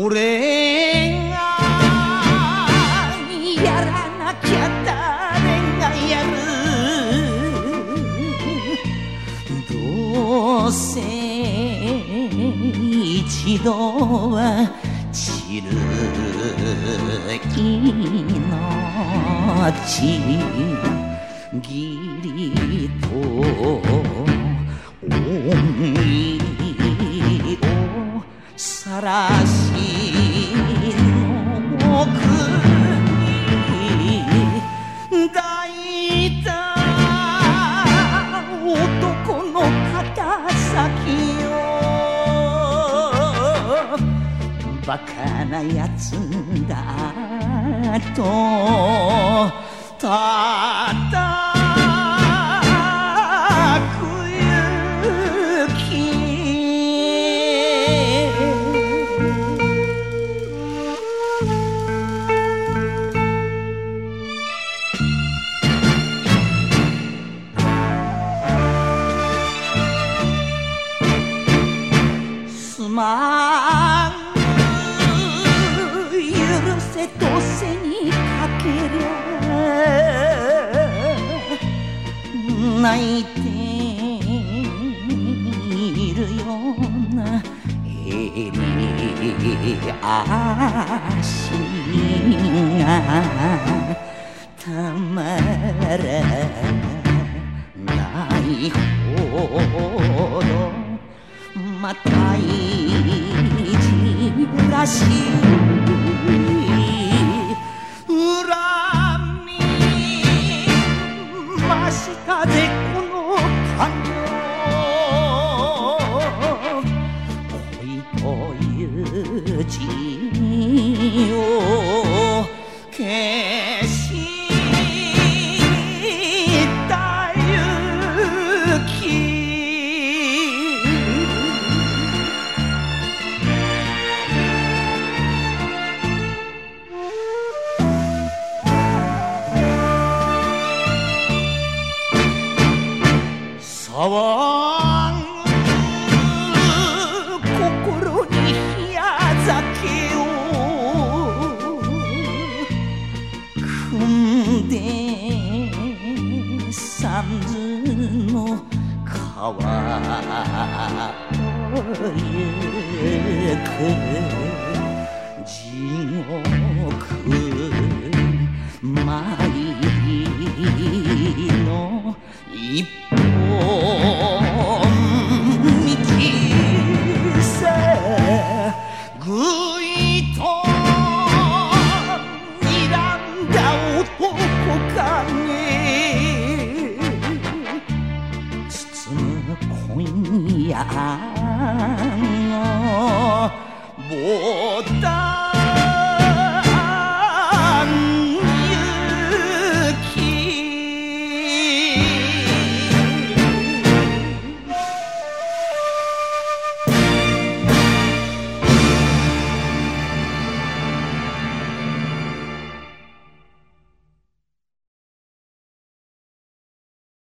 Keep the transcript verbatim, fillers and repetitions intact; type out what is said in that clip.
俺がやらなきゃ誰がやる。どうせ一度は散る命義理と恩義をさらしの国抱いた男の肩先をバカなやつだとたたくゆき。すまん許せと背にかけりゃ泣いているようなへり足がたまらないほどまたいじらしい恨みましたぜこの感情。恋という字を消した勇気。騒ぐ心に冷や酒を汲んで三途の川を行く地獄舞の一本道さぐいと睨んだ男影包む今夜のボタン